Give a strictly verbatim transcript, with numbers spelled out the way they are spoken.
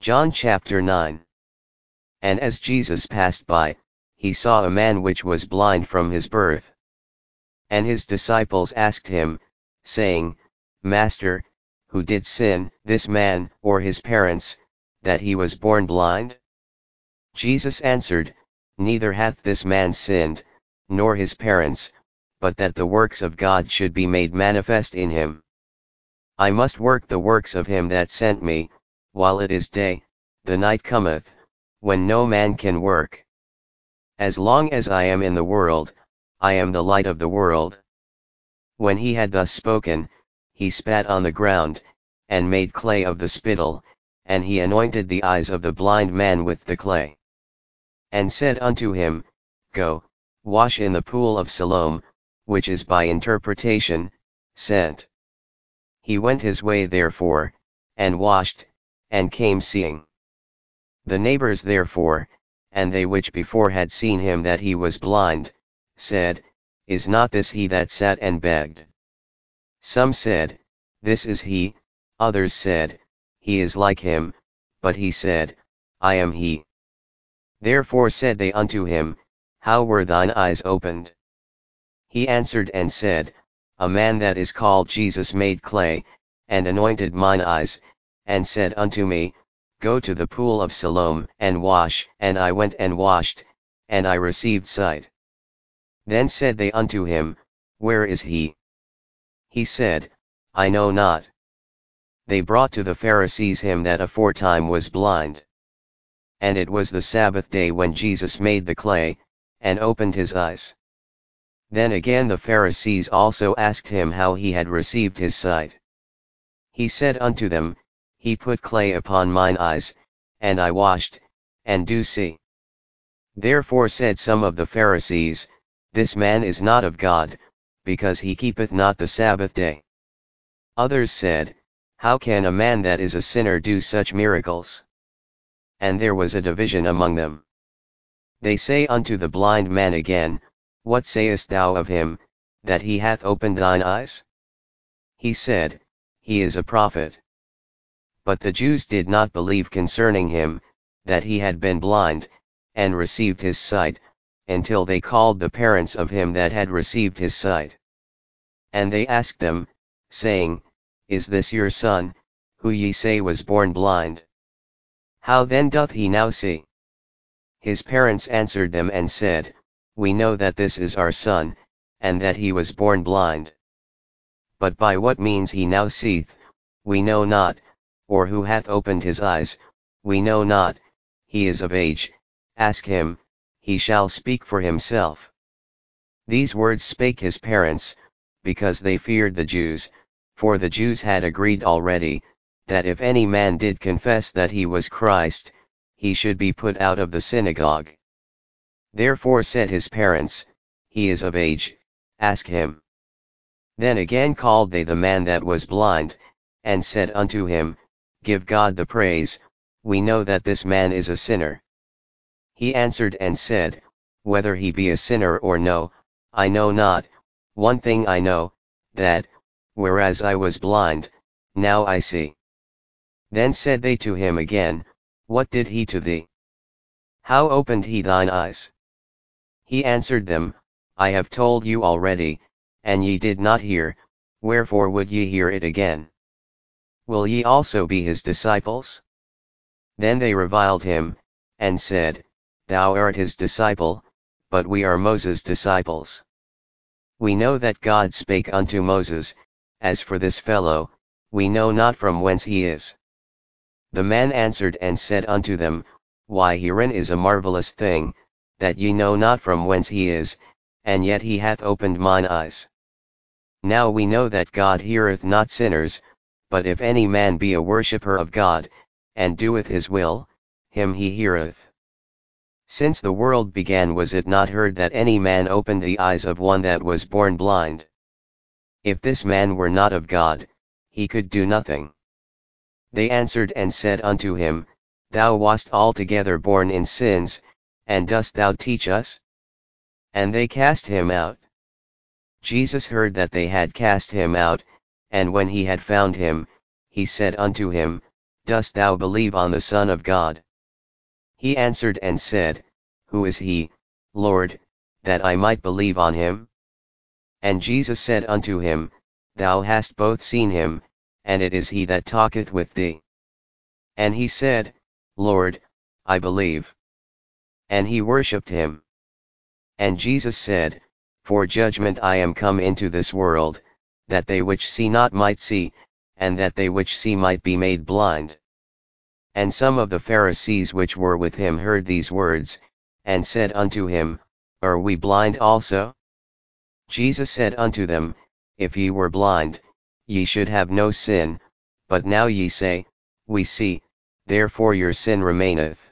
John chapter nine. And as Jesus passed by, he saw a man which was blind from his birth. And his disciples asked him, saying, Master, who did sin, this man, or his parents, that he was born blind? Jesus answered, Neither hath this man sinned, nor his parents, but that the works of God should be made manifest in him. I must work the works of him that sent me, while it is day; the night cometh, when no man can work. As long as I am in the world, I am the light of the world. When he had thus spoken, he spat on the ground, and made clay of the spittle, and he anointed the eyes of the blind man with the clay. And said unto him, Go, wash in the pool of Siloam, which is by interpretation, sent. He went his way therefore, and washed, and came seeing. The neighbors therefore, and they which before had seen him that he was blind, said, Is not this he that sat and begged? Some said, This is he; others said, He is like him; but he said, I am he. Therefore said they unto him, How were thine eyes opened? He answered and said, A man that is called Jesus made clay, and anointed mine eyes, and said unto me, Go to the pool of Siloam and wash. And I went and washed, and I received sight. Then said they unto him, Where is he? He said, I know not. They brought to the Pharisees him that aforetime was blind. And it was the Sabbath day when Jesus made the clay, and opened his eyes. Then again the Pharisees also asked him how he had received his sight. He said unto them, He put clay upon mine eyes, and I washed, and do see. Therefore said some of the Pharisees, This man is not of God, because he keepeth not the Sabbath day. Others said, How can a man that is a sinner do such miracles? And there was a division among them. They say unto the blind man again, What sayest thou of him, that he hath opened thine eyes? He said, He is a prophet. But the Jews did not believe concerning him, that he had been blind, and received his sight, until they called the parents of him that had received his sight. And they asked them, saying, Is this your son, who ye say was born blind? How then doth he now see? His parents answered them and said, We know that this is our son, and that he was born blind. But by what means he now seeth, we know not, or who hath opened his eyes, we know not. He is of age, ask him, he shall speak for himself. These words spake his parents, because they feared the Jews, for the Jews had agreed already, that if any man did confess that he was Christ, he should be put out of the synagogue. Therefore said his parents, He is of age, ask him. Then again called they the man that was blind, and said unto him, Give God the praise, we know that this man is a sinner. He answered and said, Whether he be a sinner or no, I know not. One thing I know, that, whereas I was blind, now I see. Then said they to him again, What did he to thee? How opened he thine eyes? He answered them, I have told you already, and ye did not hear, wherefore would ye hear it again? Will ye also be his disciples? Then they reviled him, and said, Thou art his disciple, but we are Moses' disciples. We know that God spake unto Moses, as for this fellow, we know not from whence he is. The man answered and said unto them, Why herein is a marvelous thing, that ye know not from whence he is, and yet he hath opened mine eyes. Now we know that God heareth not sinners, but if any man be a worshipper of God, and doeth his will, him he heareth. Since the world began was it not heard that any man opened the eyes of one that was born blind? If this man were not of God, he could do nothing. They answered and said unto him, Thou wast altogether born in sins, and dost thou teach us? And they cast him out. Jesus heard that they had cast him out, and when he had found him, he said unto him, Dost thou believe on the Son of God? He answered and said, Who is he, Lord, that I might believe on him? And Jesus said unto him, Thou hast both seen him, and it is he that talketh with thee. And he said, Lord, I believe. And he worshipped him. And Jesus said, For judgment I am come into this world, that they which see not might see, and that they which see might be made blind. And some of the Pharisees which were with him heard these words, and said unto him, Are we blind also? Jesus said unto them, If ye were blind, ye should have no sin, but now ye say, We see, therefore your sin remaineth.